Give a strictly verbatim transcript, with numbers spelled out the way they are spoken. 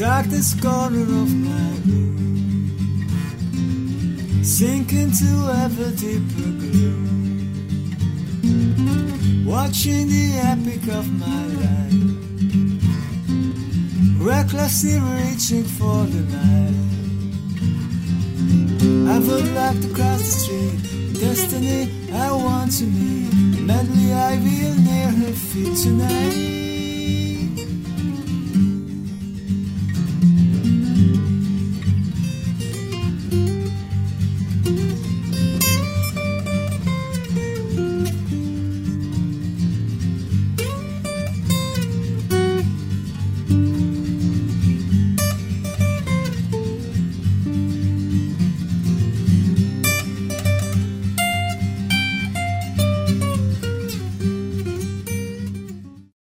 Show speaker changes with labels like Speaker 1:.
Speaker 1: darkest corner of my room, sink into ever deeper gloom, watching the epic of my life, recklessly reaching for the night. I would like to cross the street, destiny I want to meet, madly I will near her feet tonight.